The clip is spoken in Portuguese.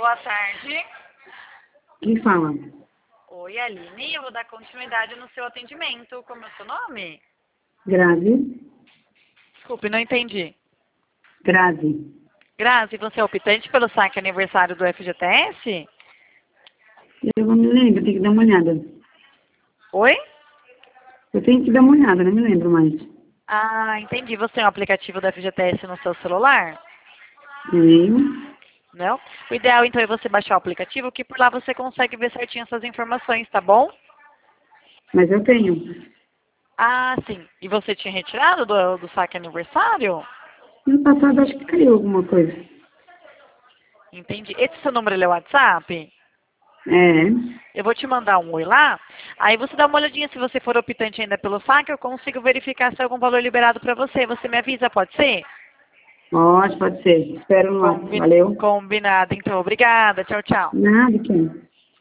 Boa tarde. Quem fala? Oi, Aline. Eu vou dar continuidade no seu atendimento. Como é o seu nome? Grazi. Desculpe, não entendi. Grazi. Grazi, você é optante pelo saque aniversário do FGTS? Eu não me lembro, tenho que dar uma olhada. Oi? Eu tenho que dar uma olhada, não me lembro mais. Ah, entendi. Você tem o aplicativo do FGTS no seu celular? Tenho, Não? O ideal, então, é você baixar o aplicativo, que por lá você consegue ver certinho essas informações, tá bom? mas eu tenho. Ah, sim. E você tinha retirado do saque aniversário? No passado acho que caiu alguma coisa. Entendi. Esse seu número ele é o WhatsApp? É. Eu vou te mandar um oi lá. Aí você dá uma olhadinha se você for optante ainda pelo saque, eu consigo verificar se tem algum valor liberado para você. Você me avisa, pode ser? Pode ser. Espero lá. Valeu. Combinado, então. Obrigada. Tchau, tchau. Nada, quem?